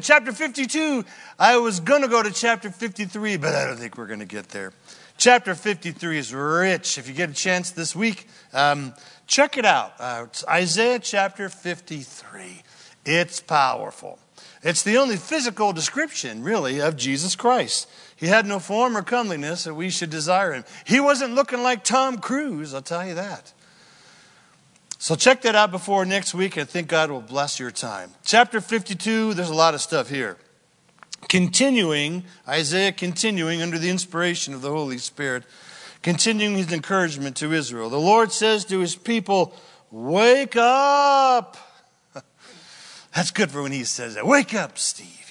chapter 52. I was going to go to chapter 53, but I don't think we're going to get there. Chapter 53 is rich. If you get a chance this week, check it out. It's Isaiah chapter 53. It's powerful. It's the only physical description, really, of Jesus Christ. He had no form or comeliness that we should desire him. He wasn't looking like Tom Cruise, I'll tell you that. So check that out before next week. I think God will bless your time. Chapter 52, there's a lot of stuff here. Isaiah continuing under the inspiration of the Holy Spirit, continuing his encouragement to Israel. The Lord says to his people, wake up. That's good for when he says that. Wake up, Steve,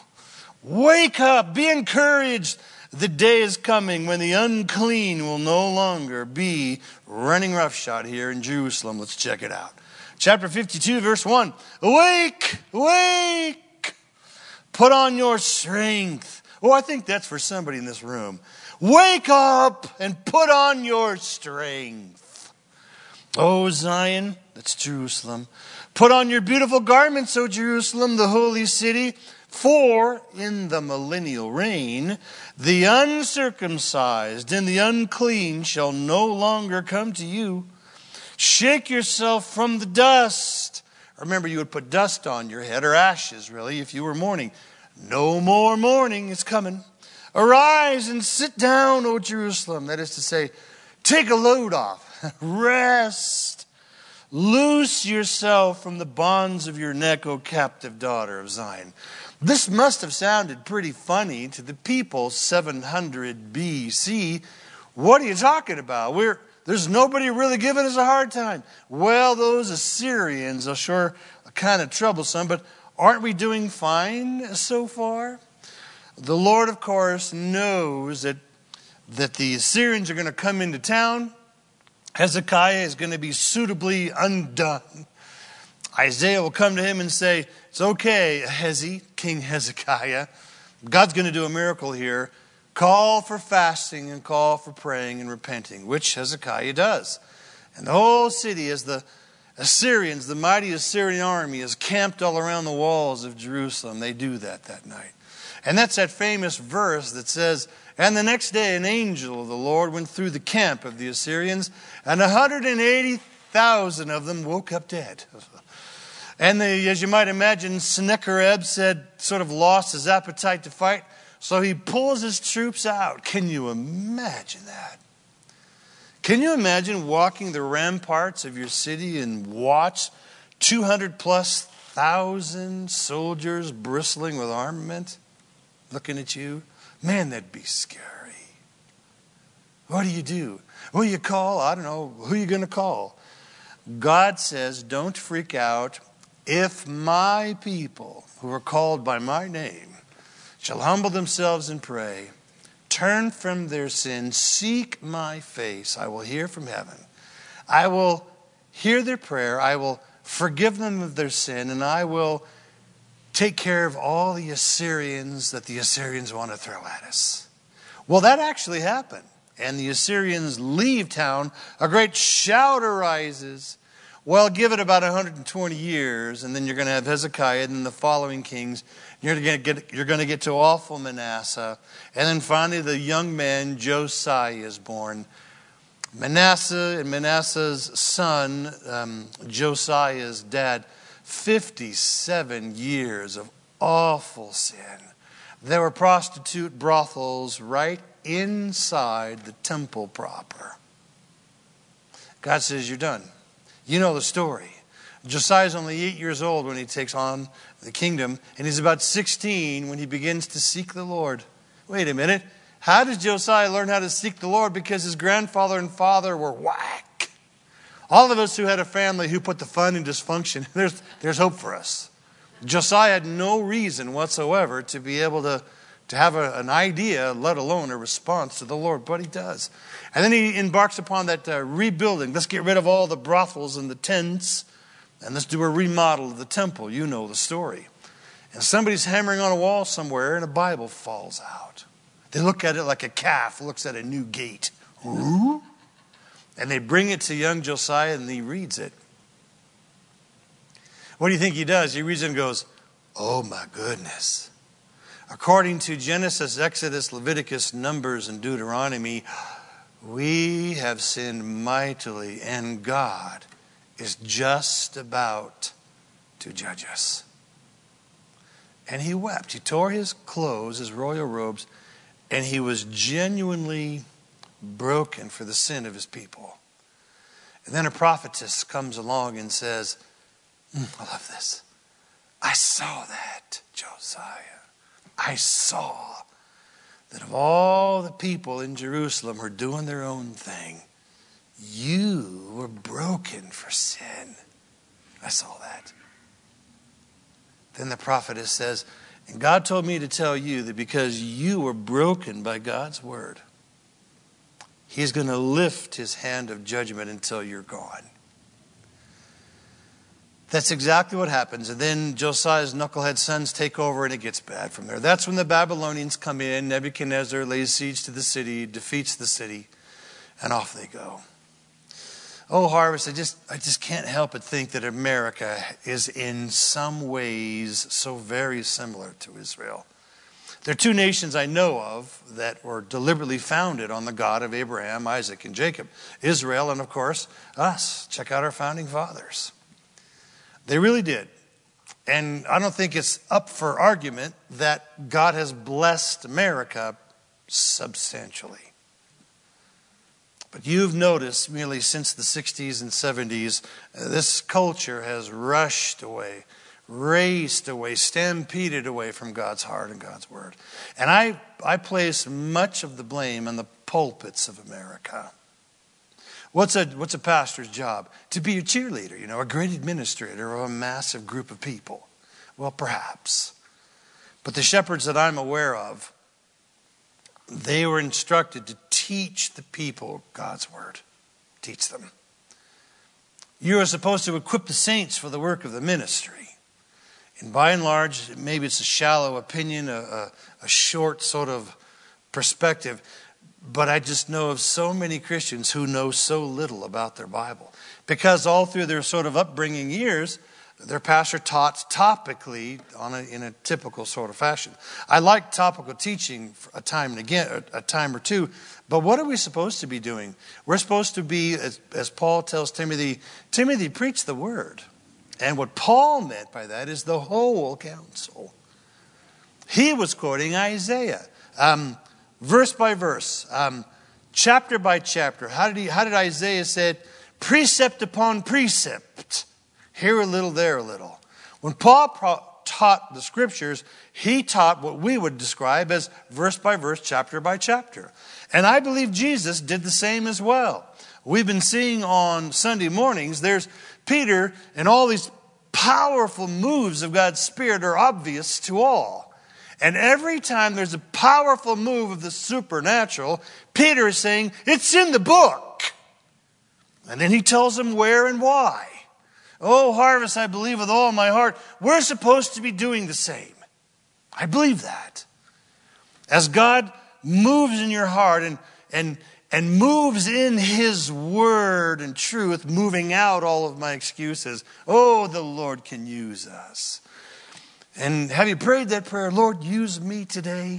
Wake up, be encouraged. The day is coming when the unclean will no longer be running roughshod here in Jerusalem. Let's check it out. Chapter 52, verse 1. Awake, awake, put on your strength. Oh, I think that's for somebody in this room. Wake up and put on your strength. Oh, Zion, that's Jerusalem. Put on your beautiful garments, O Jerusalem, the holy city. For in the millennial reign, the uncircumcised and the unclean shall no longer come to you. Shake yourself from the dust. Remember, you would put dust on your head, or ashes, really, if you were mourning. No more mourning is coming. Arise and sit down, O Jerusalem. That is to say, take a load off. Rest. Loose yourself from the bonds of your neck, O captive daughter of Zion. This must have sounded pretty funny to the people 700 BC. What are you talking about? There's nobody really giving us a hard time. Well, those Assyrians are sure kind of troublesome, but aren't we doing fine so far? The Lord, of course, knows that the Assyrians are going to come into town. Hezekiah is going to be suitably undone. Isaiah will come to him and say, it's okay, King Hezekiah. God's going to do a miracle here. Call for fasting and call for praying and repenting, which Hezekiah does. And the whole city, as the Assyrians, the mighty Assyrian army, is camped all around the walls of Jerusalem. They do that night. And that's that famous verse that says, and the next day an angel of the Lord went through the camp of the Assyrians, and 180,000 of them woke up dead. And as you might imagine, Sennacherib sort of lost his appetite to fight, so he pulls his troops out. Can you imagine that? Can you imagine walking the ramparts of your city and watch 200,000+ soldiers bristling with armament looking at you? Man, that'd be scary. What do? Well, you call, I don't know, who are you going to call? God says, don't freak out. If my people who are called by my name shall humble themselves and pray, turn from their sins, seek my face, I will hear from heaven. I will hear their prayer. I will forgive them of their sin, and I will take care of all the Assyrians that the Assyrians want to throw at us. Well, that actually happened. And the Assyrians leave town. A great shout arises. Well, give it about 120 years, and then you're going to have Hezekiah and then the following kings. You're going to get to awful Manasseh. And then finally the young man Josiah is born. Manasseh and Manasseh's son, Josiah's dad, 57 years of awful sin. There were prostitute brothels right inside the temple proper. God says, you're done. You know the story. Josiah's only 8 years old when he takes on the kingdom, and he's about 16 when he begins to seek the Lord. Wait a minute. How did Josiah learn how to seek the Lord? Because his grandfather and father were whack. All of us who had a family who put the fun in dysfunction, there's hope for us. Josiah had no reason whatsoever to be able to have an idea, let alone a response to the Lord, but he does. And then he embarks upon that rebuilding. Let's get rid of all the brothels and the tents, and let's do a remodel of the temple. You know the story. And somebody's hammering on a wall somewhere, and a Bible falls out. They look at it like a calf looks at a new gate. Ooh. And they bring it to young Josiah, and he reads it. What do you think he does? He reads it and goes, Oh my goodness. According to Genesis, Exodus, Leviticus, Numbers, and Deuteronomy, we have sinned mightily, and God is just about to judge us. And he wept. He tore his clothes, his royal robes, and he was genuinely broken for the sin of his people. And then a prophetess comes along and says, I love this. I saw that, Josiah. I saw that of all the people in Jerusalem who are doing their own thing, you were broken for sin. I saw that. Then the prophetess says, and God told me to tell you that because you were broken by God's word, he's going to lift his hand of judgment until you're gone. That's exactly what happens. And then Josiah's knucklehead sons take over and it gets bad from there. That's when the Babylonians come in. Nebuchadnezzar lays siege to the city, defeats the city, and off they go. Oh, Harvest, I just can't help but think that America is in some ways so very similar to Israel. There are two nations I know of that were deliberately founded on the God of Abraham, Isaac, and Jacob. Israel and, of course, us. Check out our founding fathers. They really did. And I don't think it's up for argument that God has blessed America substantially. But you've noticed merely since the 60s and 70s, this culture has rushed away, raced away, stampeded away from God's heart and God's word. And I place much of the blame on the pulpits of America. What's a pastor's job? To be a cheerleader, a great administrator of a massive group of people. Well, perhaps. But the shepherds that I'm aware of, they were instructed to teach the people God's word. Teach them. You are supposed to equip the saints for the work of the ministry. And by and large, maybe it's a shallow opinion, a short sort of perspective. But I just know of so many Christians who know so little about their Bible. Because all through their sort of upbringing years, their pastor taught topically in a typical sort of fashion. I like topical teaching a time or two. But what are we supposed to be doing? We're supposed to be, as Paul tells Timothy, preach the word. And what Paul meant by that is the whole counsel. He was quoting Isaiah. Verse by verse, chapter by chapter. How did Isaiah say it? Precept upon precept. Here a little, there a little. When Paul taught the scriptures, he taught what we would describe as verse by verse, chapter by chapter. And I believe Jesus did the same as well. We've been seeing on Sunday mornings, there's Peter, and all these powerful moves of God's Spirit are obvious to all. And every time there's a powerful move of the supernatural, Peter is saying, it's in the book. And then he tells them where and why. Oh, Harvest, I believe with all my heart, we're supposed to be doing the same. I believe that. As God moves in your heart and moves in his word and truth, moving out all of my excuses, oh, the Lord can use us. And have you prayed that prayer, Lord, use me today?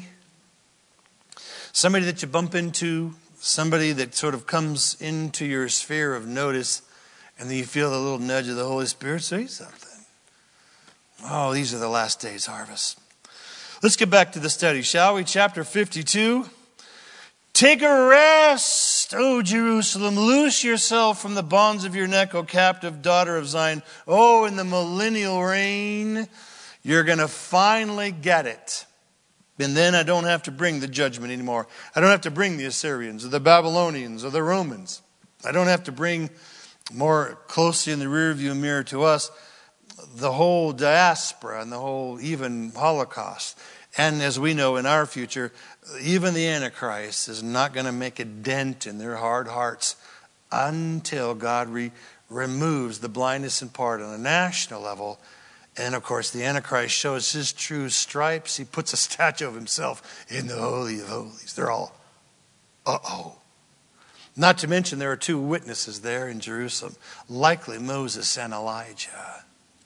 Somebody that you bump into, somebody that sort of comes into your sphere of notice, and then you feel the little nudge of the Holy Spirit, say something. Oh, these are the last days, Harvest. Let's get back to the study, shall we? Chapter 52. Take a rest, O Jerusalem. Loose yourself from the bonds of your neck, O captive daughter of Zion. Oh, in the millennial reign, you're going to finally get it. And then I don't have to bring the judgment anymore. I don't have to bring the Assyrians or the Babylonians or the Romans. I don't have to bring more closely in the rearview mirror to us the whole diaspora and the whole even Holocaust. And as we know in our future, even the Antichrist is not going to make a dent in their hard hearts until God removes the blindness in part on a national level. And of course, the Antichrist shows his true stripes. He puts a statue of himself in the Holy of Holies. They're all, uh-oh. Not to mention there are two witnesses there in Jerusalem, likely Moses and Elijah.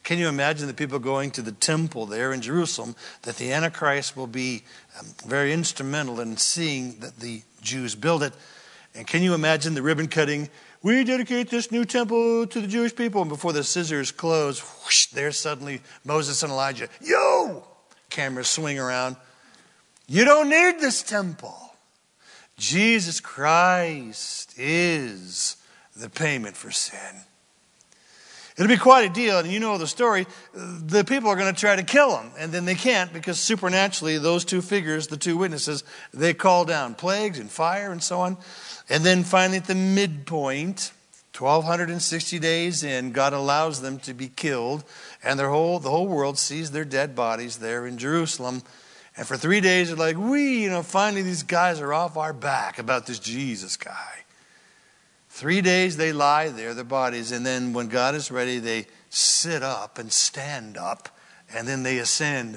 Can you imagine the people going to the temple there in Jerusalem, that the Antichrist will be very instrumental in seeing that the Jews build it? And can you imagine the ribbon cutting? We dedicate this new temple to the Jewish people. And before the scissors close, whoosh, there's suddenly Moses and Elijah. Yo! Cameras swing around. You don't need this temple. Jesus Christ is the payment for sin. It'll be quite a deal, and you know the story. The people are going to try to kill him, and then they can't because supernaturally those two figures, the two witnesses, they call down plagues and fire and so on. And then finally at the midpoint, 1,260 days in, God allows them to be killed, and the whole world sees their dead bodies there in Jerusalem. And for 3 days they're like, finally these guys are off our back about this Jesus guy. 3 days they lie there, their bodies, and then when God is ready, they sit up and stand up, and then they ascend.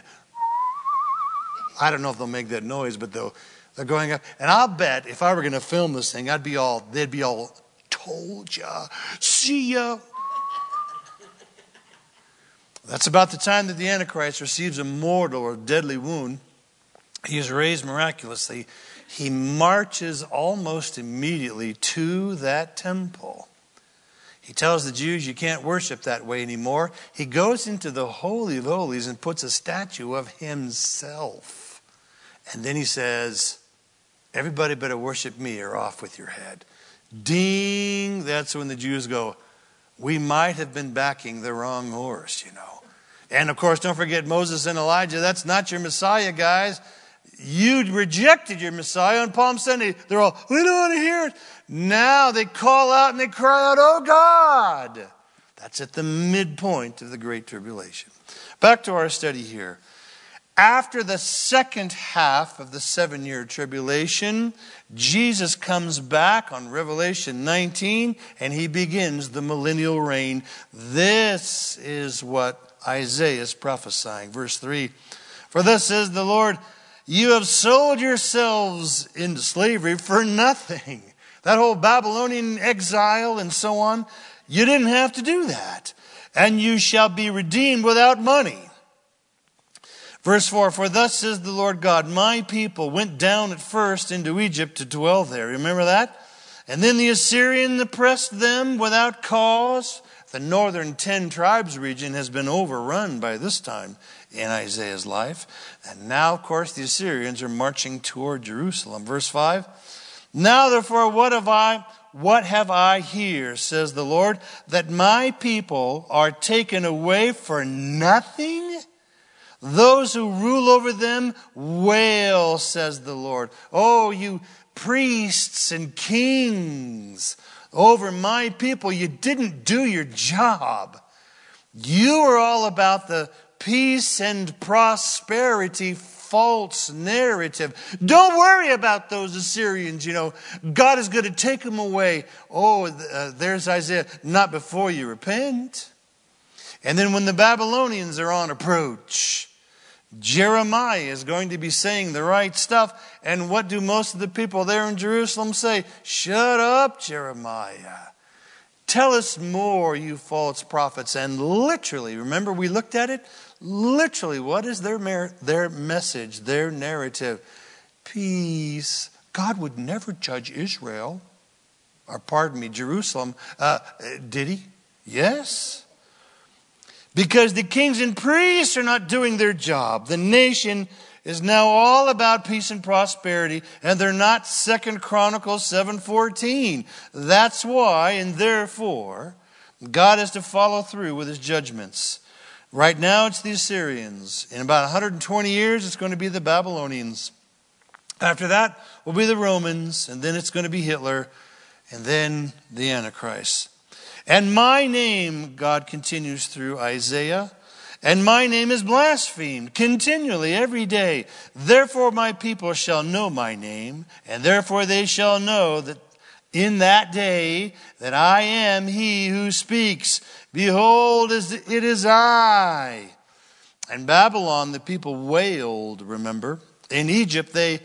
I don't know if they'll make that noise, but they're going up. And I'll bet if I were going to film this thing, they'd be all, told ya, see ya. That's about the time that the Antichrist receives a mortal or deadly wound. He is raised miraculously. He marches almost immediately to that temple. He tells the Jews, you can't worship that way anymore. He goes into the Holy of Holies and puts a statue of himself. And then he says, everybody better worship me or off with your head. Ding! That's when the Jews go, we might have been backing the wrong horse, And of course, don't forget Moses and Elijah. That's not your Messiah, guys. You rejected your Messiah on Palm Sunday. They're all, we don't want to hear it. Now they call out and they cry out, oh God. That's at the midpoint of the Great Tribulation. Back to our study here. After the second half of the 7-year tribulation, Jesus comes back on Revelation 19 and he begins the millennial reign. This is what Isaiah is prophesying. Verse 3, for thus says the Lord, you have sold yourselves into slavery for nothing. That whole Babylonian exile and so on, you didn't have to do that. And you shall be redeemed without money. Verse 4, for thus says the Lord God, my people went down at first into Egypt to dwell there. Remember that? And then the Assyrian oppressed them without cause. The northern 10 tribes region has been overrun by this time in Isaiah's life. And now, of course, the Assyrians are marching toward Jerusalem. Verse 5, now therefore, what have I here, says the Lord, that my people are taken away for nothing? Those who rule over them wail, says the Lord. Oh, you priests and kings over my people, you didn't do your job. You are all about the peace and prosperity false narrative. Don't worry about those Assyrians, God is going to take them away. Oh, there's Isaiah, not before you repent. And then when the Babylonians are on approach, Jeremiah is going to be saying the right stuff. And what do most of the people there in Jerusalem say? Shut up, Jeremiah. Tell us more, you false prophets. And literally, remember we looked at it? Literally, what is their message, their narrative? Peace. God would never judge Israel. Or pardon me, Jerusalem. Did he? Yes. Because the kings and priests are not doing their job. The nation is now all about peace and prosperity, and they're not 2 Chronicles 7:14. That's why, and therefore, God has to follow through with his judgments. Right now it's the Assyrians. In about 120 years, it's going to be the Babylonians. After that will be the Romans, and then it's going to be Hitler, and then the Antichrist. And my name, God continues through Isaiah, and my name is blasphemed continually every day. Therefore my people shall know my name, and therefore they shall know that in that day that I am he who speaks. Behold, it is I. In Babylon, the people wailed, remember. In Egypt, they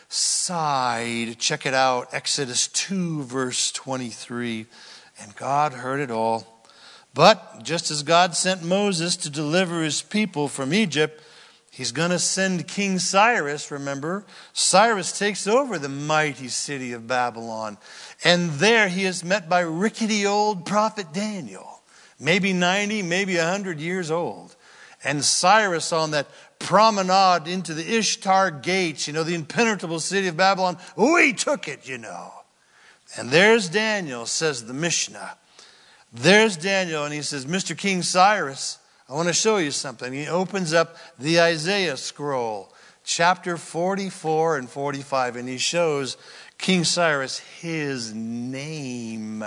sighed. Check it out, Exodus 2, verse 23. And God heard it all. But just as God sent Moses to deliver his people from Egypt, he's going to send King Cyrus, remember? Cyrus takes over the mighty city of Babylon. And there he is met by rickety old prophet Daniel, maybe 90, maybe 100 years old. And Cyrus on that promenade into the Ishtar gates, the impenetrable city of Babylon, we took it, And there's Daniel, says the Mishnah. There's Daniel, and he says, Mr. King Cyrus, I want to show you something. He opens up the Isaiah scroll, chapter 44 and 45, and he shows King Cyrus his name,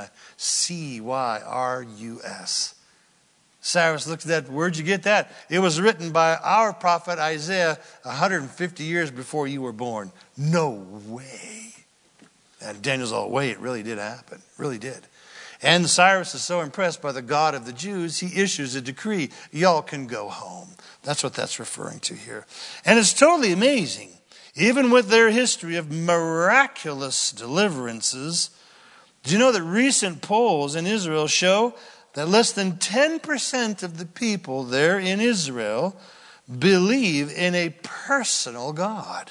Cyrus. Cyrus looks at that. Where'd you get that? It was written by our prophet Isaiah 150 years before you were born. No way. And Daniel's all, wait, it really did happen. It really did. And Cyrus is so impressed by the God of the Jews, he issues a decree. Y'all can go home. That's what that's referring to here. And it's totally amazing. Even with their history of miraculous deliverances, do you know that recent polls in Israel show that less than 10% of the people there in Israel believe in a personal God?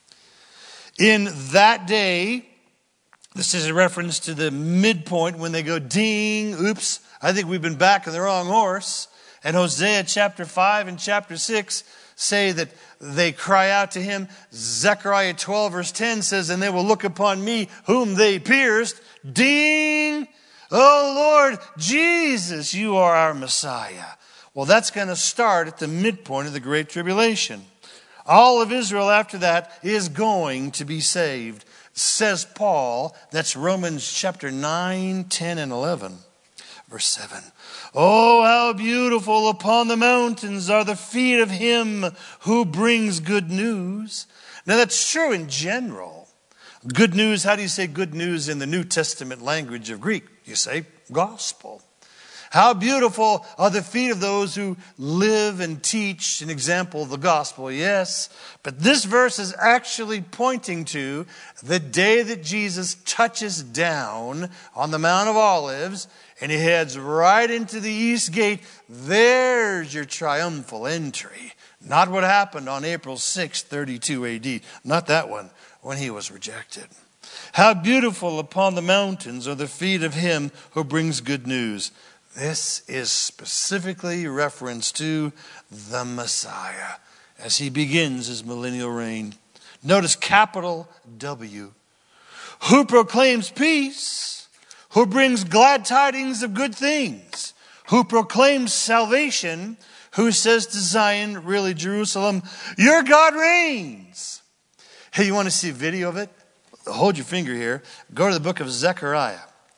In that day, this is a reference to the midpoint when they go ding, oops, I think we've been back on the wrong horse. And Hosea chapter 5 and chapter 6 say that they cry out to him. Zechariah 12 verse 10 says, and they will look upon me whom they pierced. Ding! Oh Lord, Jesus, you are our Messiah. Well, that's going to start at the midpoint of the Great Tribulation. All of Israel after that is going to be saved, says Paul. That's Romans chapter 9, 10, and 11. Verse 7. Oh, how beautiful upon the mountains are the feet of him who brings good news. Now that's true in general. Good news, how do you say good news in the New Testament language of Greek? You say gospel. How beautiful are the feet of those who live and teach an example of the gospel. Yes, but this verse is actually pointing to the day that Jesus touches down on the Mount of Olives and he heads right into the east gate. There's your triumphal entry. Not what happened on April 6, 32 AD. Not that one, when he was rejected. How beautiful upon the mountains are the feet of him who brings good news. This is specifically reference to the Messiah as he begins his millennial reign. Notice capital W. Who proclaims peace, who brings glad tidings of good things, who proclaims salvation, who says to Zion, really Jerusalem, your God reigns. Hey, you want to see a video of it? Hold your finger here. Go to the book of Zechariah.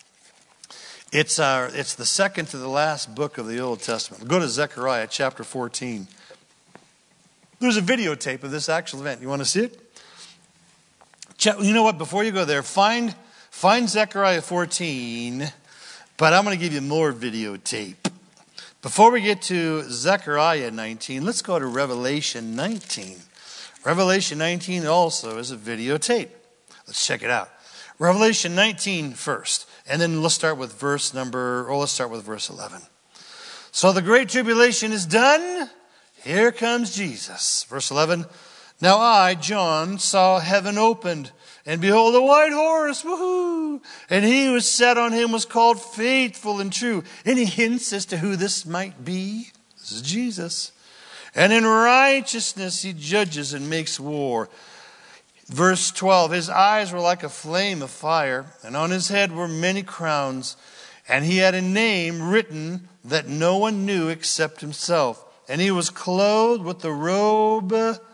It's the second to the last book of the Old Testament. Go to Zechariah chapter 14. There's a videotape of this actual event. You want to see it? You know what? Before you go there, find Zechariah 14, but I'm going to give you more videotape. Before we get to Zechariah 19, let's go to Revelation 19. Revelation 19 also is a videotape. Let's check it out. Revelation 19 first. And then let's start with verse 11. So the great tribulation is done. Here comes Jesus. Verse 11. Now I, John, saw heaven opened, and behold, a white horse. Woohoo! And he who sat on him was called Faithful and True. Any hints as to who this might be? This is Jesus. And in righteousness he judges and makes war. Verse 12, his eyes were like a flame of fire, and on his head were many crowns, and he had a name written that no one knew except himself. And he was clothed with the robe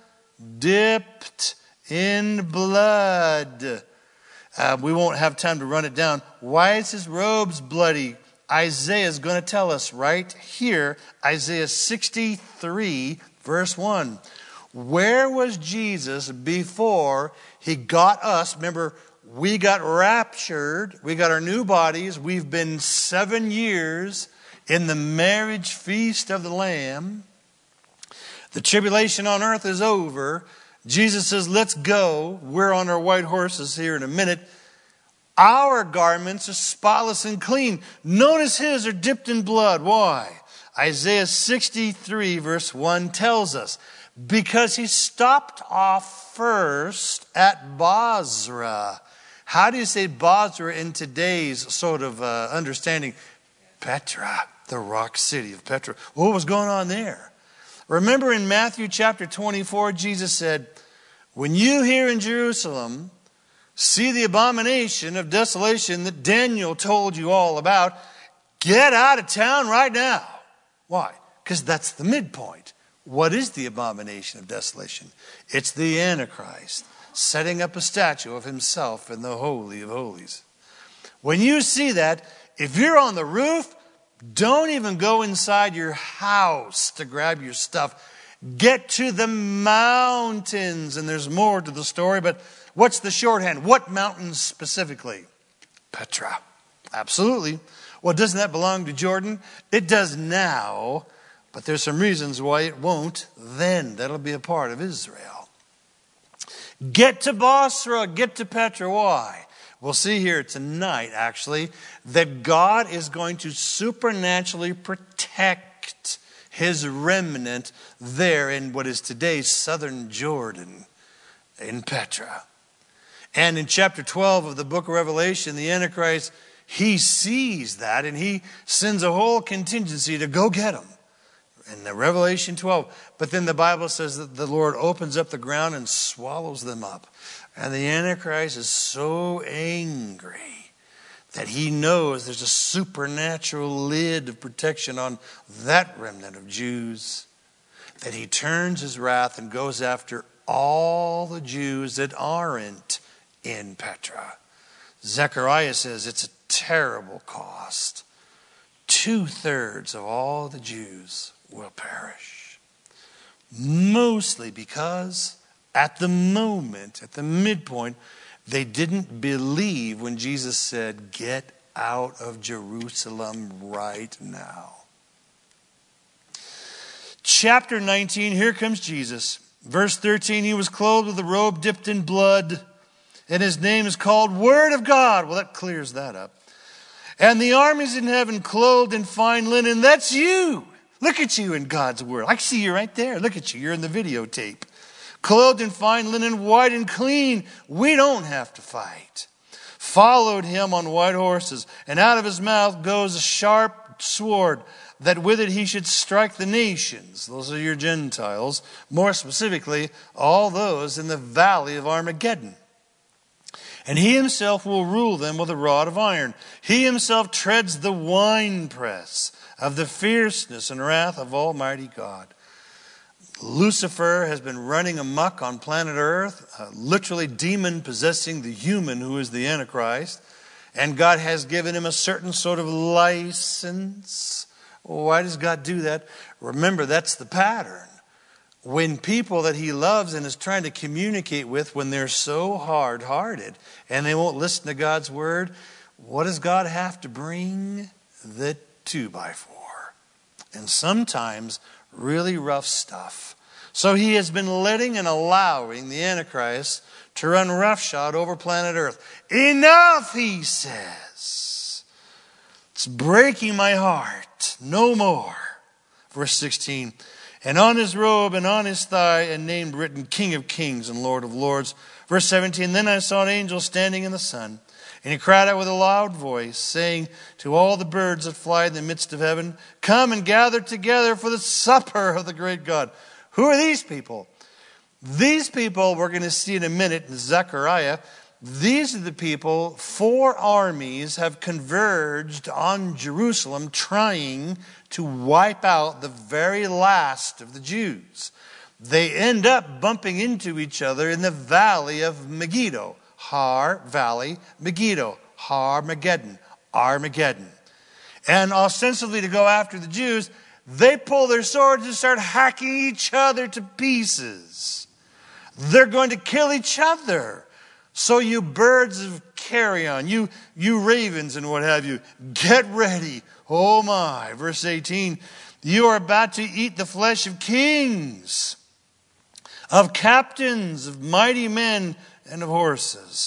dipped in blood. We won't have time to run it down. Why is his robes bloody? Isaiah is going to tell us right here, Isaiah 63, verse 1. Where was Jesus before he got us? Remember, we got raptured. We got our new bodies. We've been 7 years in the marriage feast of the Lamb. The tribulation on earth is over. Jesus says, let's go. We're on our white horses here in a minute. Our garments are spotless and clean. Notice his are dipped in blood. Why? Isaiah 63 verse 1 tells us, because he stopped off first at Bozrah. How do you say Bozrah in today's sort of understanding? Petra, the rock city of Petra. What was going on there? Remember in Matthew chapter 24, Jesus said, when you here in Jerusalem see the abomination of desolation that Daniel told you all about, get out of town right now. Why? Because that's the midpoint. What is the abomination of desolation? It's the Antichrist setting up a statue of himself in the Holy of Holies. When you see that, if you're on the roof, don't even go inside your house to grab your stuff. Get to the mountains. And there's more to the story, but what's the shorthand? What mountains specifically? Petra. Absolutely. Well, doesn't that belong to Jordan? It does now, but there's some reasons why it won't then. That'll be a part of Israel. Get to Bozrah, get to Petra. Why? We'll see here tonight, actually, that God is going to supernaturally protect his remnant there in what is today's southern Jordan, in Petra. And in chapter 12 of the book of Revelation, the Antichrist, he sees that and he sends a whole contingency to go get him. In the Revelation 12. But then the Bible says that the Lord opens up the ground and swallows them up. And the Antichrist is so angry that he knows there's a supernatural lid of protection on that remnant of Jews, that he turns his wrath and goes after all the Jews that aren't in Petra. Zechariah says it's a terrible cost. 2/3 of all the Jews will perish. Mostly because at the moment, at the midpoint, they didn't believe when Jesus said, get out of Jerusalem right now. Chapter 19, here comes Jesus. Verse 13, he was clothed with a robe dipped in blood, and his name is called Word of God. Well, that clears that up. And the armies in heaven clothed in fine linen. That's you. Look at you in God's word. I see you right there. Look at you. You're in the videotape. Clothed in fine linen, white and clean. We don't have to fight. Followed him on white horses. And out of his mouth goes a sharp sword, that with it he should strike the nations. Those are your Gentiles. More specifically, all those in the valley of Armageddon. And he himself will rule them with a rod of iron. He himself treads the winepress of the fierceness and wrath of Almighty God. Lucifer has been running amok on planet Earth, literally demon possessing the human who is the Antichrist. And God has given him a certain sort of license. Why does God do that? Remember, that's the pattern. When people that he loves and is trying to communicate with, when they're so hard-hearted and they won't listen to God's word, what does God have to bring? The 2x4. And sometimes really rough stuff. So he has been letting and allowing the Antichrist to run roughshod over planet Earth. Enough, he says. It's breaking my heart. No more. Verse 16. And on his robe and on his thigh a name written, King of Kings and Lord of Lords. Verse 17, then I saw an angel standing in the sun, and he cried out with a loud voice, saying to all the birds that fly in the midst of heaven, come and gather together for the supper of the great God. Who are these people? These people, we're going to see in a minute in Zechariah, these are the people, 4 armies have converged on Jerusalem trying to wipe out the very last of the Jews. They end up bumping into each other in the valley of Megiddo. Har Valley, Megiddo, Har-Mageddon, Armageddon. And ostensibly to go after the Jews, they pull their swords and start hacking each other to pieces. They're going to kill each other. So you birds of carrion, you ravens and what have you, get ready. Oh my. Verse 18, you are about to eat the flesh of kings, of captains, of mighty men, and of horses.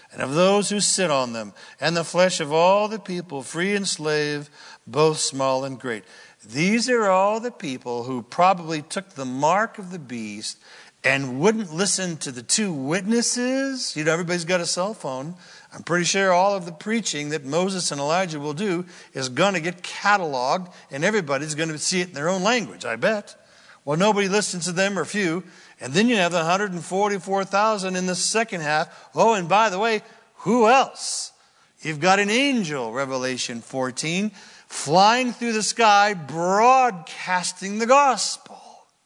and of those who sit on them, and the flesh of all the people, free and slave, both small and great. These are all the people who probably took the mark of the beast and wouldn't listen to the two witnesses. You know, everybody's got a cell phone. I'm pretty sure all of the preaching that Moses and Elijah will do is going to get cataloged, and everybody's going to see it in their own language, I bet. Well, nobody listens to them or few. And then you have the 144,000 in the second half. Oh, and by the way, who else? You've got an angel, Revelation 14, flying through the sky, broadcasting the gospel.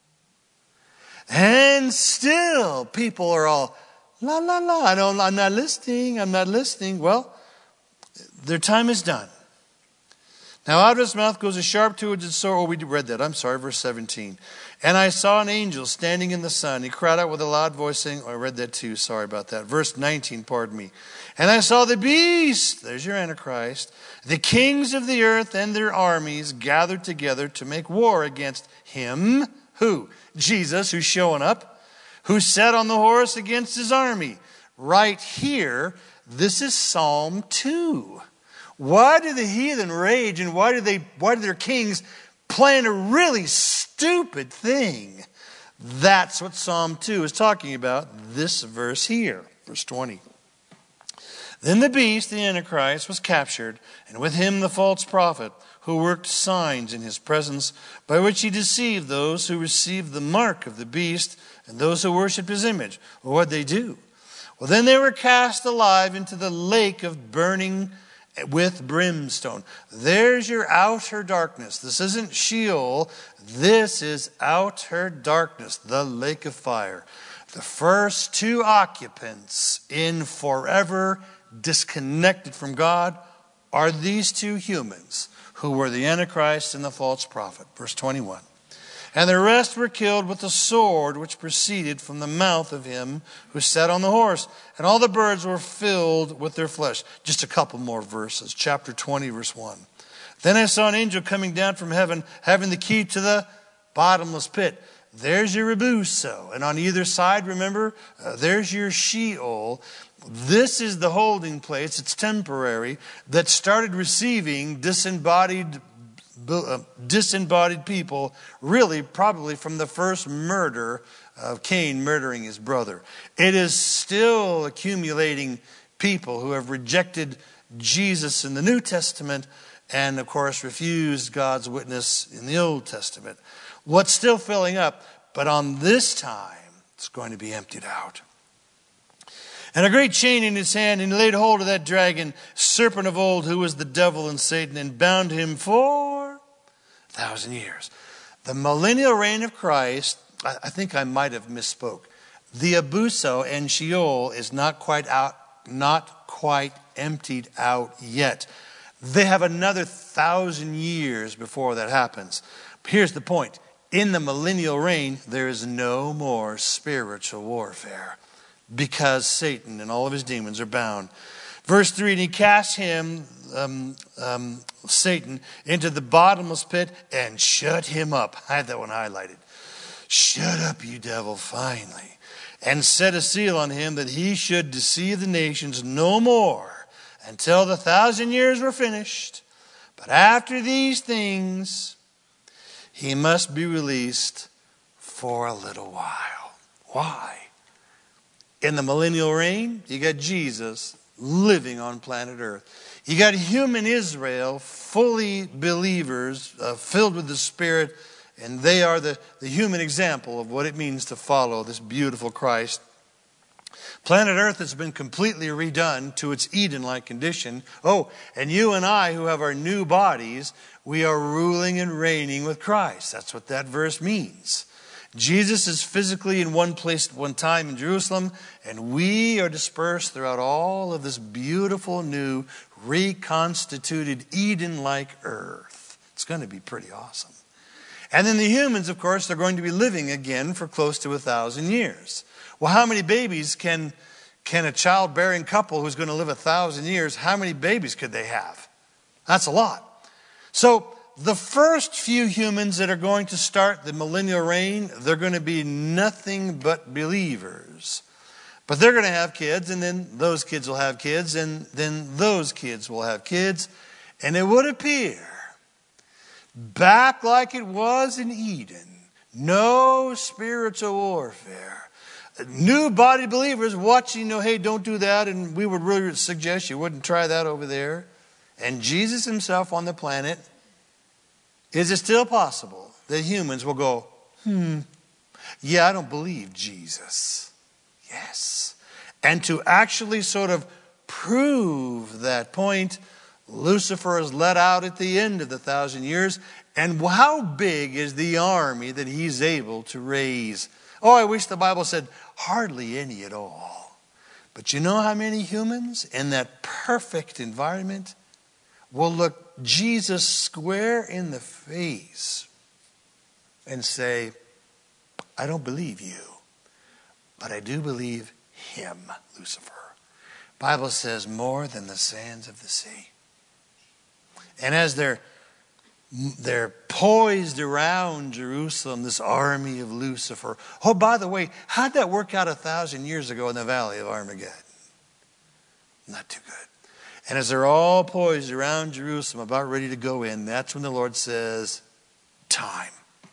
And still, people are all, la, la, la, I'm not listening. Well, their time is done. Now out of his mouth goes a sharp two-edged sword. Oh, we read that. I'm sorry, verse 17. And I saw an angel standing in the sun. He cried out with a loud voice saying, oh, I read that too. Sorry about that. Verse 19, pardon me. And I saw the beast, there's your Antichrist, the kings of the earth and their armies gathered together to make war against him. Who? Jesus, who's showing up, who sat on the horse against his army. Right here, this is Psalm 2. Why do the heathen rage, and why do their kings plan a really stupid thing? That's what Psalm 2 is talking about, this verse here, verse 20. Then the beast, the Antichrist, was captured, and with him the false prophet, who worked signs in his presence, by which he deceived those who received the mark of the beast and those who worshipped his image. Well, what'd they do? Well, then they were cast alive into the lake of burning with brimstone. There's your outer darkness. This isn't Sheol. This is outer darkness, the lake of fire. The first two occupants in forever disconnected from God are these two humans who were the Antichrist and the false prophet. Verse 21. And the rest were killed with the sword which proceeded from the mouth of him who sat on the horse. And all the birds were filled with their flesh. Just a couple more verses. Chapter 20, verse 1. Then I saw an angel coming down from heaven, having the key to the bottomless pit. There's your Rebuso. And on either side, remember, there's your Sheol. This is the holding place. It's temporary. That started receiving disembodied people, really probably from the first murder of Cain murdering his brother. It is still accumulating people who have rejected Jesus in the New Testament and, of course, refused God's witness in the Old Testament. What's still filling up, but on this time, it's going to be emptied out. And a great chain in his hand, and he laid hold of that dragon, serpent of old, who was the devil and Satan, and bound him for 1,000 years. The millennial reign of Christ, I think I might have misspoke. The Abuso and Sheol is not quite emptied out yet. They have another 1,000 years before that happens. Here's the point. In the millennial reign, there is no more spiritual warfare, because Satan and all of his demons are bound. Verse 3, and he cast him, Satan, into the bottomless pit and shut him up. I had that one highlighted. Shut up, you devil, finally. And set a seal on him that he should deceive the nations no more until the 1,000 years were finished. But after these things, he must be released for a little while. Why? In the millennial reign, you got Jesus living on planet Earth. You got human Israel, fully believers, filled with the Spirit, and they are the human example of what it means to follow this beautiful Christ. Planet Earth has been completely redone to its Eden-like condition. Oh, and you and I, who have our new bodies, we are ruling and reigning with Christ. That's what that verse means. Jesus is physically in one place at one time in Jerusalem, and we are dispersed throughout all of this beautiful, new, reconstituted Eden-like earth. It's going to be pretty awesome. And then the humans, of course, are going to be living again for close to 1,000 years. Well, how many babies can a childbearing couple who's going to live 1,000 years, how many babies could they have? That's a lot. So the first few humans that are going to start the millennial reign, they're going to be nothing but believers. But they're going to have kids, and then those kids will have kids, and then those kids will have kids. And it would appear, back like it was in Eden, no spiritual warfare. New body believers watching, hey, don't do that, and we would really suggest you wouldn't try that over there. And Jesus himself on the planet, is it still possible that humans will go, yeah, I don't believe Jesus. Yes. And to actually sort of prove that point, Lucifer is let out at the end of the 1,000 years. And how big is the army that he's able to raise? Oh, I wish the Bible said hardly any at all. But you know how many humans in that perfect environment will look Jesus square in the face and say, I don't believe you, but I do believe him, Lucifer. Bible says more than the sands of the sea. And as they're poised around Jerusalem, this army of Lucifer. Oh, by the way, how'd that work out 1,000 years ago in the valley of Armageddon? Not too good. And as they're all poised around Jerusalem, about ready to go in, that's when the Lord says, time.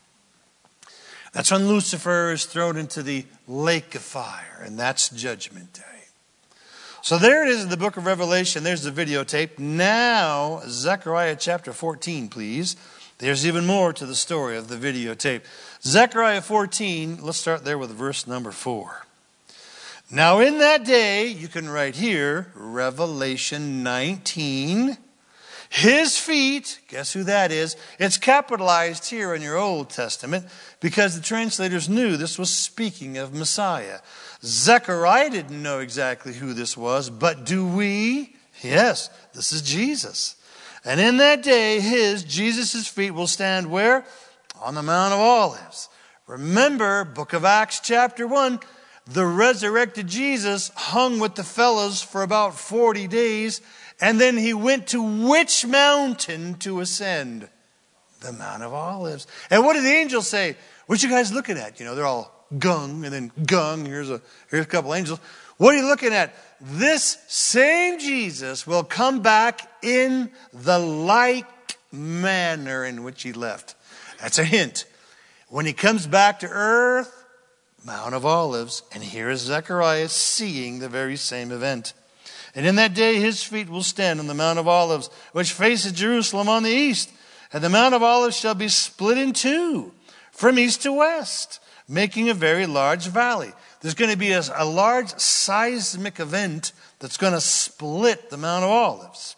That's when Lucifer is thrown into the lake of fire, and that's Judgment Day. So there it is in the book of Revelation. There's the videotape. Now, Zechariah chapter 14, please. There's even more to the story of the videotape. Zechariah 14, let's start there with verse number 4. Now in that day, you can write here, Revelation 19, his feet, guess who that is? It's capitalized here in your Old Testament because the translators knew this was speaking of Messiah. Zechariah didn't know exactly who this was, but do we? Yes, this is Jesus. And in that day, Jesus' feet will stand where? On the Mount of Olives. Remember, book of Acts chapter 1, the resurrected Jesus hung with the fellows for about 40 days, and then he went to which mountain to ascend? The Mount of Olives. And what did the angels say? What you guys looking at? They're all gung, and then gung. Here's a couple angels. What are you looking at? This same Jesus will come back in the like manner in which he left. That's a hint. When he comes back to earth, Mount of Olives, and here is Zechariah seeing the very same event. And in that day his feet will stand on the Mount of Olives, which faces Jerusalem on the east. And the Mount of Olives shall be split in two, from east to west, making a very large valley. There's going to be a large seismic event that's going to split the Mount of Olives.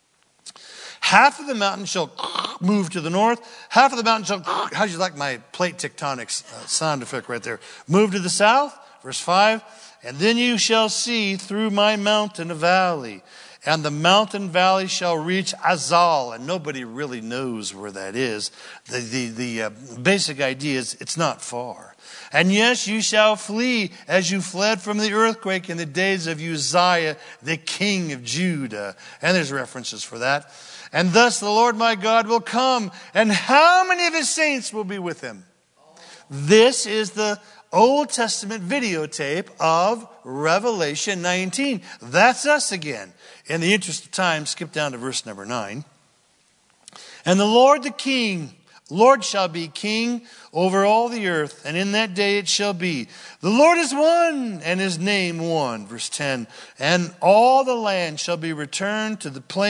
Half of the mountain shall move to the north. Half of the mountain shall, how'd you like my plate tectonics sound effect right there? Move to the south, verse 5. And then you shall see through my mountain a valley. And the mountain valley shall reach Azal. And nobody really knows where that is. The basic idea is it's not far. And yes, you shall flee as you fled from the earthquake in the days of Uzziah, the king of Judah. And there's references for that. And thus the Lord my God will come. And how many of his saints will be with him? This is the Old Testament videotape of Revelation 19. That's us again. In the interest of time, skip down to verse number 9. And the Lord shall be king over all the earth, and in that day it shall be. The Lord is one, and his name one. Verse 10. And all the land shall be returned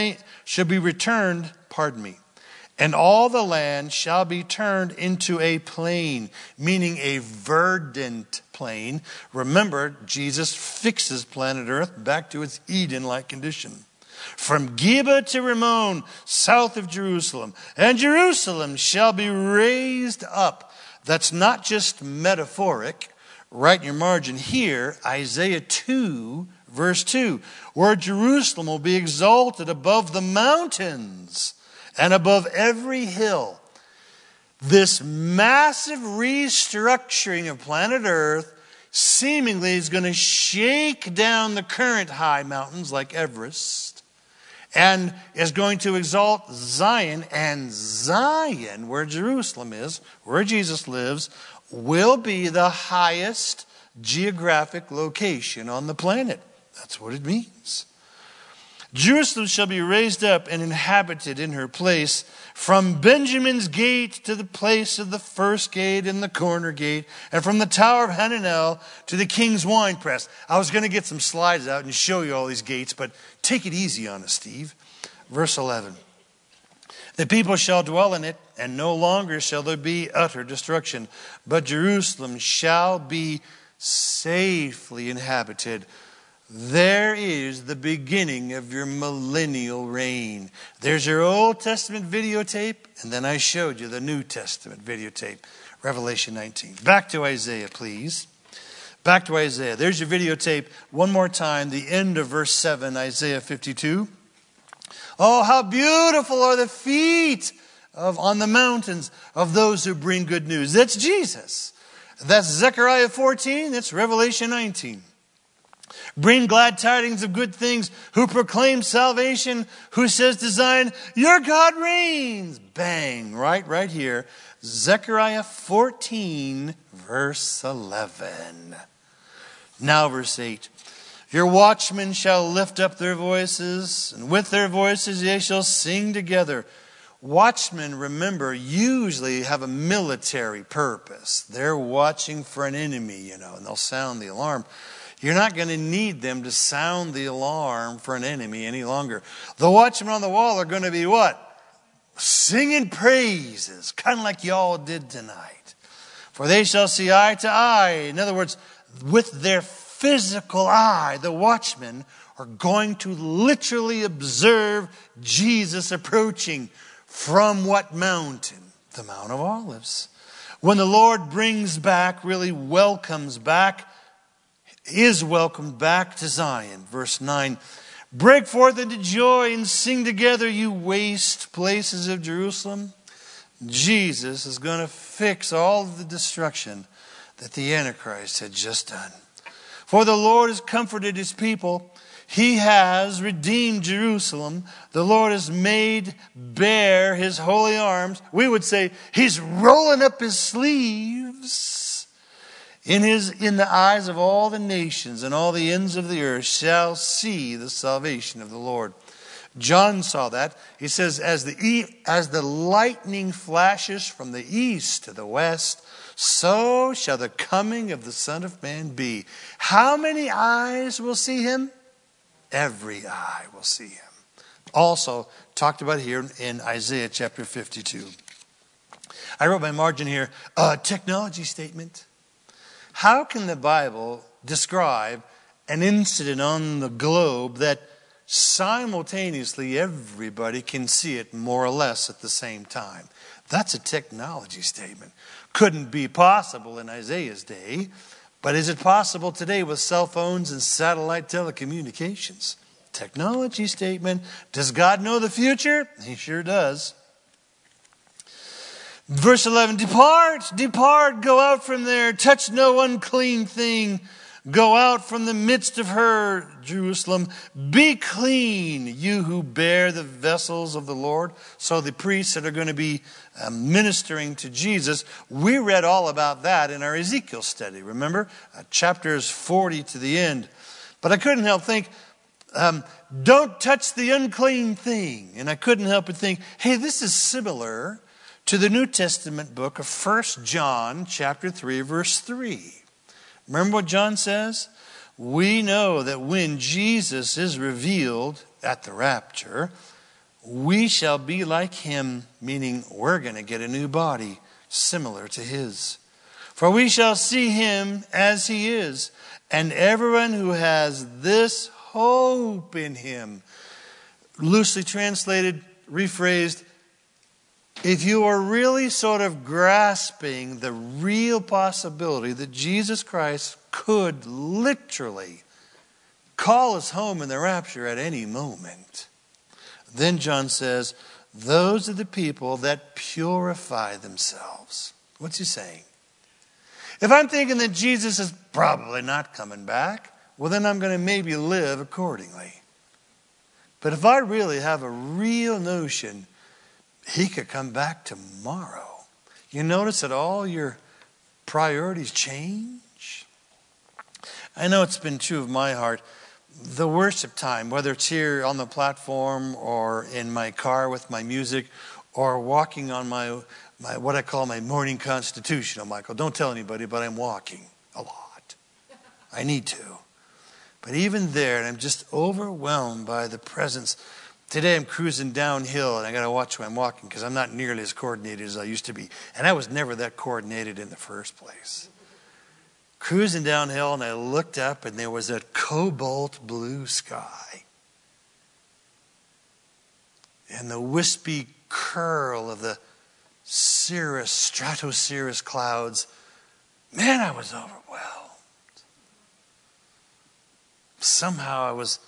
And all the land shall be turned into a plain, meaning a verdant plain. Remember, Jesus fixes planet Earth back to its Eden-like condition. From Geba to Rimmon, south of Jerusalem. And Jerusalem shall be raised up. That's not just metaphoric. Write in your margin here, Isaiah 2, verse 2, where Jerusalem will be exalted above the mountains and above every hill. This massive restructuring of planet Earth seemingly is going to shake down the current high mountains like Everest and is going to exalt Zion. And Zion, where Jerusalem is, where Jesus lives, will be the highest geographic location on the planet. That's what it means. Jerusalem shall be raised up and inhabited in her place, from Benjamin's gate to the place of the first gate and the corner gate, and from the tower of Hananel to the king's winepress. I was going to get some slides out and show you all these gates, but take it easy on us, Steve. Verse 11. The people shall dwell in it, and no longer shall there be utter destruction, but Jerusalem shall be safely inhabited. There is the beginning of your millennial reign. There's your Old Testament videotape, and then I showed you the New Testament videotape, Revelation 19. Back to Isaiah, please. Back to Isaiah. There's your videotape. One more time, the end of verse 7, Isaiah 52. Oh, how beautiful are the feet on the mountains of those who bring good news. That's Jesus. That's Zechariah 14. That's Revelation 19. Bring glad tidings of good things, who proclaim salvation, who says to Zion, your God reigns. Bang, right here. Zechariah 14, verse 11. Now verse 8. Your watchmen shall lift up their voices, and with their voices they shall sing together. Watchmen, remember, usually have a military purpose. They're watching for an enemy, and they'll sound the alarm. You're not going to need them to sound the alarm for an enemy any longer. The watchmen on the wall are going to be what? Singing praises, kind of like y'all did tonight. For they shall see eye to eye. In other words, with their physical eye, the watchmen are going to literally observe Jesus approaching from what mountain? The Mount of Olives. When the Lord brings back, really welcomes back, is welcomed back to Zion. Verse 9, break forth into joy and sing together, you waste places of Jerusalem. Jesus is going to fix all of the destruction that the Antichrist had just done. For the Lord has comforted his people. He has redeemed Jerusalem. The Lord has made bare his holy arms. We would say he's rolling up his sleeves. In the eyes of all the nations and all the ends of the earth shall see the salvation of the Lord. John saw that. He says, as the lightning flashes from the east to the west, so shall the coming of the Son of Man be. How many eyes will see him? Every eye will see him. Also talked about here in Isaiah chapter 52. I wrote my margin here, a technology statement. How can the Bible describe an incident on the globe that simultaneously everybody can see it more or less at the same time? That's a technology statement. Couldn't be possible in Isaiah's day, but is it possible today with cell phones and satellite telecommunications? Technology statement. Does God know the future? He sure does. Verse 11, depart, go out from there, touch no unclean thing. Go out from the midst of her, Jerusalem. Be clean, you who bear the vessels of the Lord. So the priests that are going to be ministering to Jesus, we read all about that in our Ezekiel study. Remember? Chapters 40 to the end. But I couldn't help think, don't touch the unclean thing. And I couldn't help but think, hey, this is similar to the New Testament book of 1 John chapter 3, verse 3. Remember what John says? We know that when Jesus is revealed at the rapture, we shall be like him, meaning we're going to get a new body similar to his. For we shall see him as he is, and everyone who has this hope in him, loosely translated, rephrased, if you are really sort of grasping the real possibility that Jesus Christ could literally call us home in the rapture at any moment, then John says, those are the people that purify themselves. What's he saying? If I'm thinking that Jesus is probably not coming back, well, then I'm going to maybe live accordingly. But if I really have a real notion he could come back tomorrow, you notice that all your priorities change? I know it's been true of my heart. The worship time, whether it's here on the platform or in my car with my music or walking on my what I call my morning constitutional, Michael. Don't tell anybody, but I'm walking a lot. I need to. But even there, I'm just overwhelmed by the presence. Today I'm cruising downhill and I got to watch where I'm walking because I'm not nearly as coordinated as I used to be. And I was never that coordinated in the first place. Cruising downhill and I looked up and there was a cobalt blue sky. And the wispy curl of the stratocirrus clouds. Man, I was overwhelmed. Somehow I was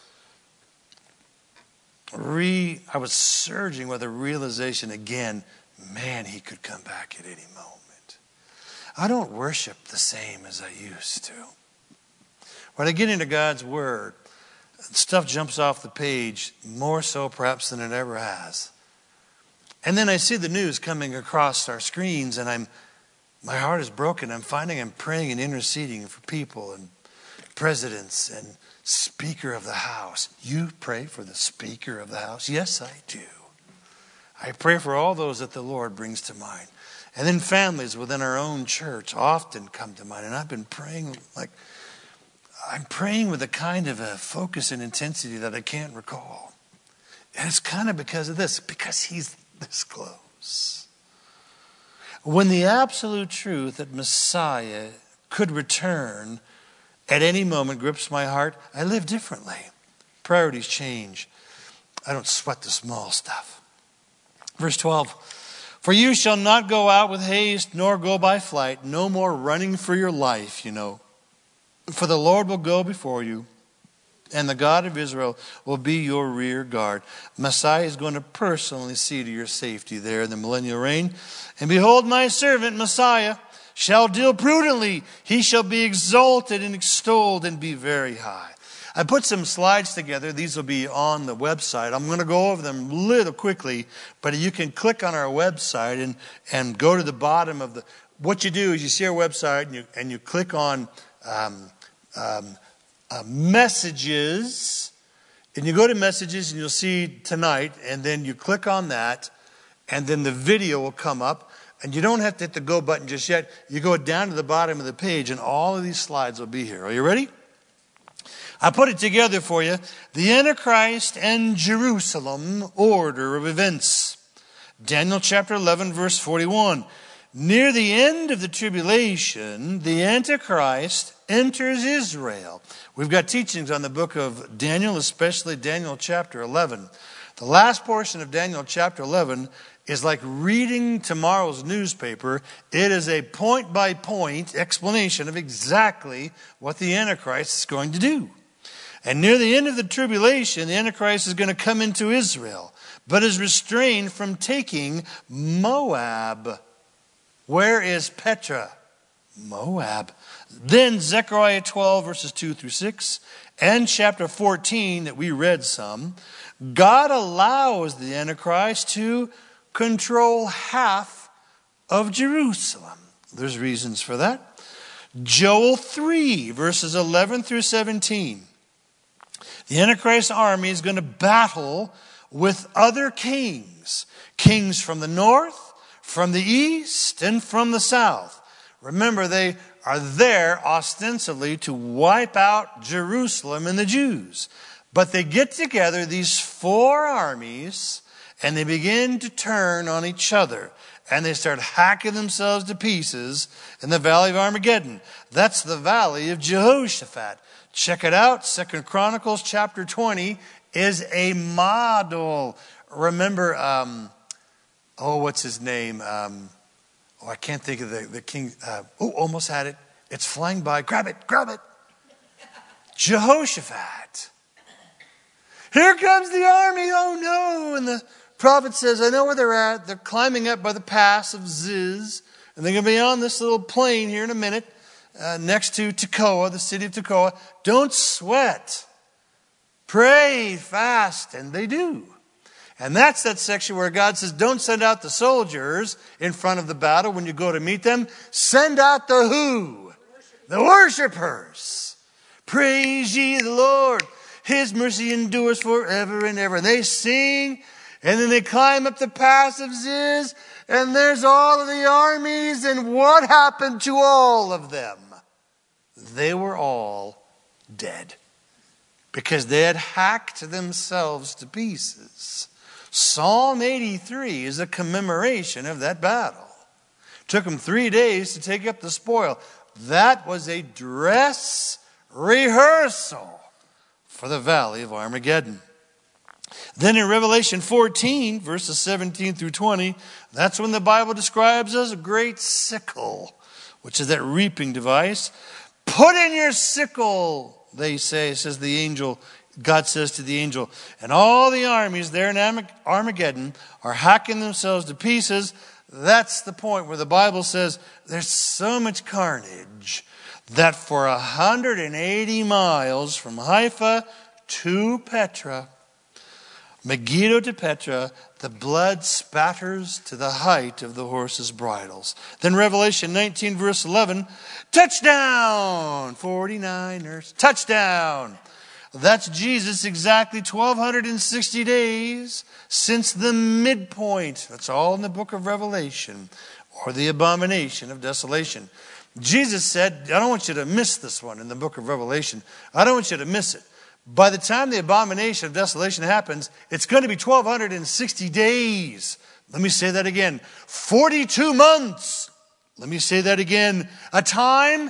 surging with a realization again, man, he could come back at any moment. I don't worship the same as I used to. When I get into God's Word, stuff jumps off the page more so perhaps than it ever has. And then I see the news coming across our screens and my heart is broken. I'm praying and interceding for people and presidents and Speaker of the House. You pray for the Speaker of the House? Yes, I do. I pray for all those that the Lord brings to mind. And then families within our own church often come to mind. And I've been praying I'm praying with a kind of a focus and intensity that I can't recall. And it's kind of because of this, because he's this close. When the absolute truth that Messiah could return at any moment grips my heart, I live differently. Priorities change. I don't sweat the small stuff. Verse 12, for you shall not go out with haste, nor go by flight, no more running for your life, For the Lord will go before you, and the God of Israel will be your rear guard. Messiah is going to personally see to your safety there in the millennial reign. And behold, my servant Messiah shall deal prudently. He shall be exalted and extolled and be very high. I put some slides together. These will be on the website. I'm going to go over them a little quickly, but you can click on our website and go to the bottom of the... What you do is you see our website and you click on messages, and you go to messages and you'll see tonight, and then you click on that, and then the video will come up. And you don't have to hit the go button just yet. You go down to the bottom of the page and all of these slides will be here. Are you ready? I put it together for you. The Antichrist and Jerusalem order of events. Daniel chapter 11 verse 41. Near the end of the tribulation, the Antichrist enters Israel. We've got teachings on the book of Daniel, especially Daniel chapter 11. The last portion of Daniel chapter 11 is like reading tomorrow's newspaper. It is a point-by-point explanation of exactly what the Antichrist is going to do. And near the end of the tribulation, the Antichrist is going to come into Israel, but is restrained from taking Moab. Where is Petra? Moab. Then Zechariah 12 verses 2 through 6 and chapter 14 that we read some, God allows the Antichrist to control half of Jerusalem. There's reasons for that. Joel 3 verses 11 through 17. The Antichrist army is going to battle with other kings. Kings from the north, from the east, and from the south. Remember, they are there ostensibly to wipe out Jerusalem and the Jews. But they get together, these four armies, and they begin to turn on each other. And they start hacking themselves to pieces in the valley of Armageddon. That's the valley of Jehoshaphat. Check it out. 2 Chronicles chapter 20 is a model. Remember, what's his name? I can't think of the king. Almost had it. It's flying by. Grab it. Jehoshaphat. Here comes the army. Oh no. And the prophet says, I know where they're at. They're climbing up by the pass of Ziz. And they're going to be on this little plain here in a minute. Next to Tekoa, the city of Tekoa. Don't sweat. Pray, fast. And they do. And that's that section where God says, don't send out the soldiers in front of the battle when you go to meet them. Send out the who? The worshipers. Praise ye the Lord. His mercy endures forever and ever. And they sing, and then they climb up the pass of Ziz, and there's all of the armies, and what happened to all of them? They were all dead because they had hacked themselves to pieces. Psalm 83 is a commemoration of that battle. It took them 3 days to take up the spoil. That was a dress rehearsal for the valley of Armageddon. Then in Revelation 14, verses 17 through 20, that's when the Bible describes as a great sickle, which is that reaping device. Put in your sickle, they say, says the angel. God says to the angel. And all the armies there in Armageddon are hacking themselves to pieces. That's the point where the Bible says there's so much carnage that for 180 miles from Haifa to Petra, Megiddo to Petra, the blood spatters to the height of the horses' bridles. Then Revelation 19 verse 11, touchdown, 49ers, touchdown. That's Jesus exactly 1,260 days since the midpoint. That's all in the book of Revelation, or the abomination of desolation. Jesus said, I don't want you to miss this one in the book of Revelation. I don't want you to miss it. By the time the abomination of desolation happens, it's going to be 1,260 days. Let me say that again. 42 months. Let me say that again. A times,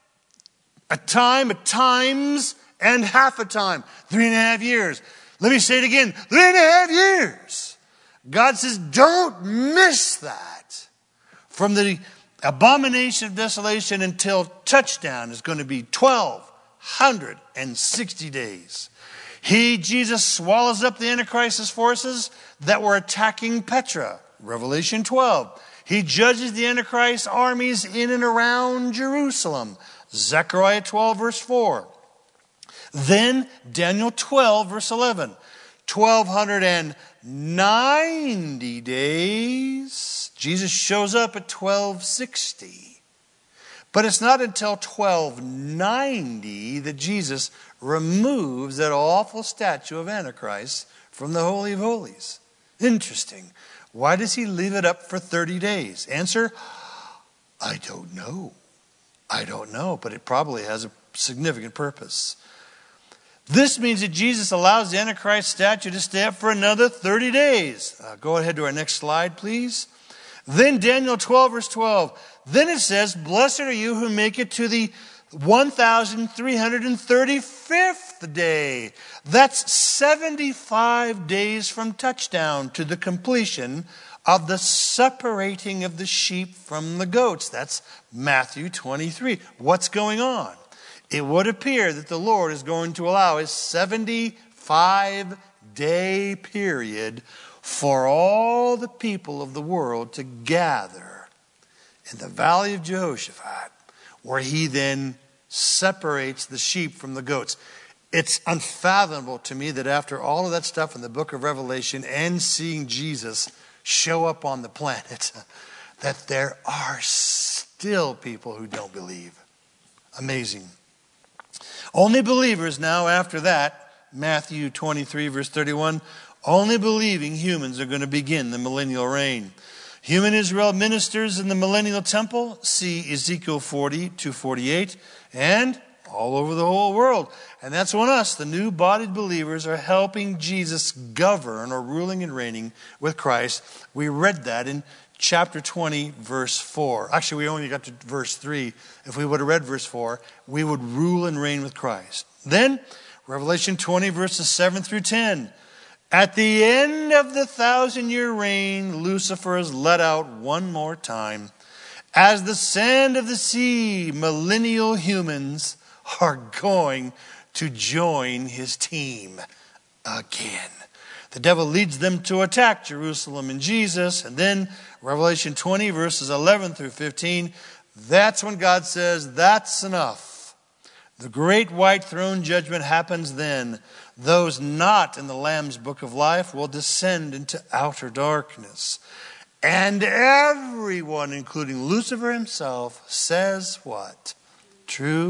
and half a time. 3.5 years. Let me say it again. 3.5 years. God says, don't miss that. From the abomination of desolation until touchdown is going to be 1,260 days. Jesus swallows up the Antichrist's forces that were attacking Petra. Revelation 12. He judges the Antichrist armies in and around Jerusalem. Zechariah 12 verse 4. Then Daniel 12 verse 11. 1,290 days. Jesus shows up at 1,260. But it's not until 1,290 that Jesus removes that awful statue of Antichrist from the Holy of Holies. Interesting. Why does he leave it up for 30 days? Answer, I don't know. I don't know, but it probably has a significant purpose. This means that Jesus allows the Antichrist statue to stay up for another 30 days. Go ahead to our next slide, please. Then Daniel 12, verse 12. Then it says, blessed are you who make it to the 1,335th day. That's 75 days from touchdown to the completion of the separating of the sheep from the goats. That's Matthew 23. What's going on? It would appear that the Lord is going to allow a 75-day period for all the people of the world to gather in the valley of Jehoshaphat, where he then separates the sheep from the goats. It's unfathomable to me that after all of that stuff in the book of Revelation and seeing Jesus show up on the planet, that there are still people who don't believe. Amazing. Only believers now after that, Matthew 23 verse 31, only believing humans are going to begin the millennial reign. Human Israel ministers in the millennial temple, see Ezekiel 40 to 48, and all over the whole world. And that's when us, the new-bodied believers, are helping Jesus govern or ruling and reigning with Christ. We read that in chapter 20, verse 4. Actually, we only got to verse 3. If we would have read verse 4, we would rule and reign with Christ. Then, Revelation 20, verses 7 through 10. At the end of the 1,000-year reign, Lucifer is let out one more time. As the sand of the sea, millennial humans are going to join his team again. The devil leads them to attack Jerusalem and Jesus. And then Revelation 20, verses 11 through 15, that's when God says, that's enough. The great white throne judgment happens then. Those not in the Lamb's book of life will descend into outer darkness. And everyone, including Lucifer himself, says what? True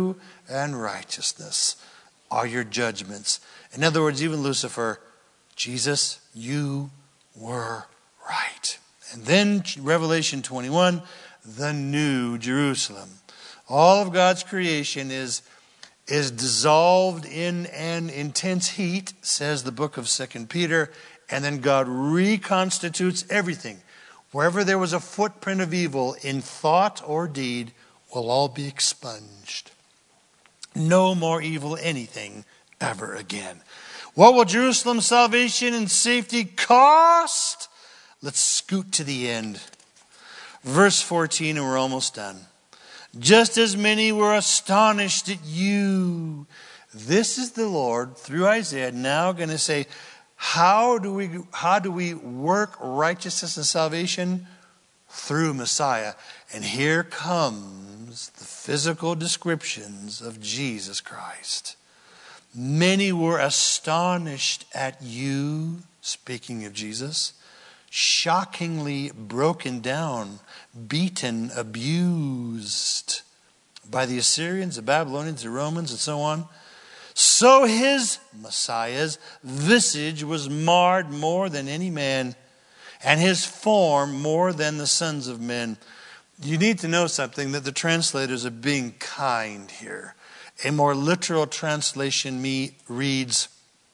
and righteousness are your judgments. In other words, even Lucifer, Jesus, you were right. And then Revelation 21, the New Jerusalem. All of God's creation is dissolved in an intense heat, says the book of 2 Peter, and then God reconstitutes everything. Wherever there was a footprint of evil in thought or deed will all be expunged. No more evil anything ever again. What will Jerusalem's salvation and safety cost? Let's scoot to the end. Verse 14, and we're almost done. Just as many were astonished at you. This is the Lord, through Isaiah, now going to say, how do we work righteousness and salvation? Through Messiah. And here comes the physical descriptions of Jesus Christ. Many were astonished at you, speaking of Jesus, shockingly broken down, beaten, abused by the Assyrians, the Babylonians, the Romans, and so on. So his, Messiah's, visage was marred more than any man, and his form more than the sons of men. You need to know something, that the translators are being kind here. A more literal translation reads,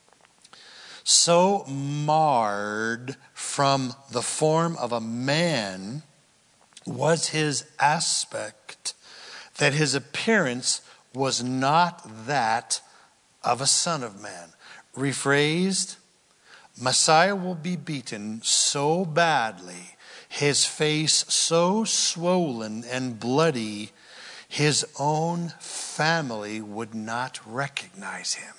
so marred from the form of a man was his aspect that his appearance was not that of a son of man. Rephrased, Messiah will be beaten so badly, his face so swollen and bloody, his own family would not recognize him.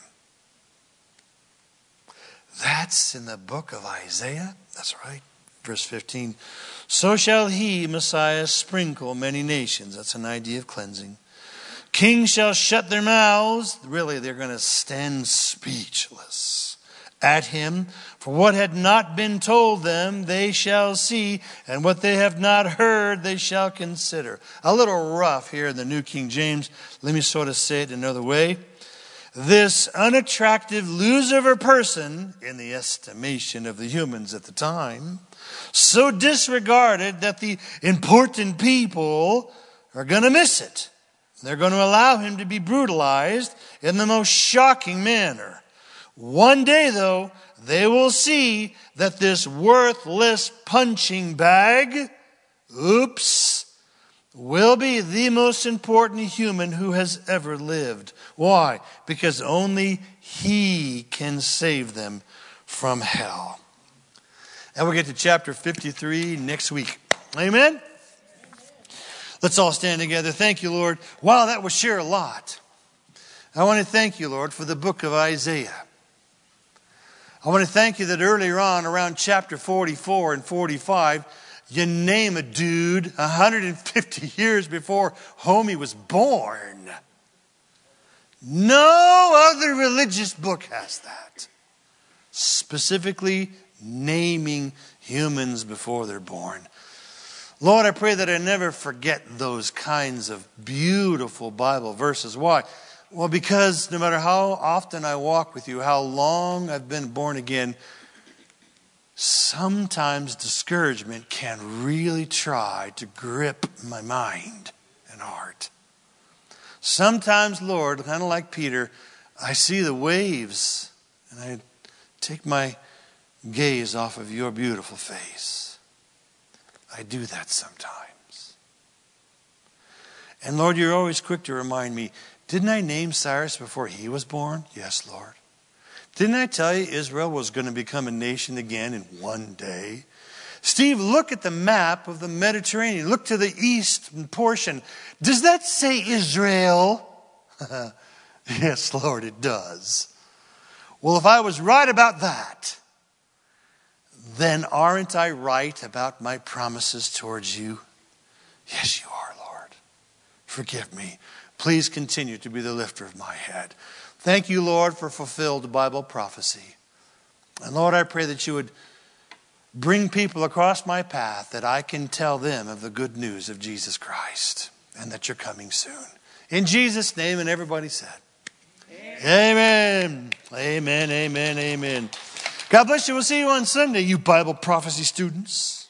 That's in the book of Isaiah. That's right. Verse 15. So shall he, Messiah, sprinkle many nations. That's an idea of cleansing. Kings shall shut their mouths. Really, they're going to stand speechless at him. For what had not been told them, they shall see. And what they have not heard, they shall consider. A little rough here in the New King James. Let me sort of say it another way. This unattractive loser of a person, in the estimation of the humans at the time, so disregarded that the important people are going to miss it. They're going to allow him to be brutalized in the most shocking manner. One day, though, they will see that this worthless punching bag, will be the most important human who has ever lived. Why? Because only he can save them from hell. And we'll get to chapter 53 next week. Amen? Let's all stand together. Thank you, Lord. Wow, that was sure a lot. I want to thank you, Lord, for the book of Isaiah. I want to thank you that earlier on, around chapter 44 and 45, you name a dude 150 years before Homie was born. No other religious book has that. Specifically naming humans before they're born. Lord, I pray that I never forget those kinds of beautiful Bible verses. Why? Well, because no matter how often I walk with you, how long I've been born again, sometimes discouragement can really try to grip my mind and heart. Sometimes, Lord, kind of like Peter, I see the waves and I take my gaze off of your beautiful face. I do that sometimes. And Lord, you're always quick to remind me, didn't I name Cyrus before he was born? Yes, Lord. Didn't I tell you Israel was going to become a nation again in one day? Steve, look at the map of the Mediterranean. Look to the east portion. Does that say Israel? Yes, Lord, it does. Well, if I was right about that, then aren't I right about my promises towards you? Yes, you are, Lord. Forgive me. Please continue to be the lifter of my head. Thank you, Lord, for fulfilled Bible prophecy. And Lord, I pray that you would bring people across my path that I can tell them of the good news of Jesus Christ and that you're coming soon. In Jesus' name, and everybody said, amen. Amen, amen, amen. God bless you. We'll see you on Sunday, you Bible prophecy students.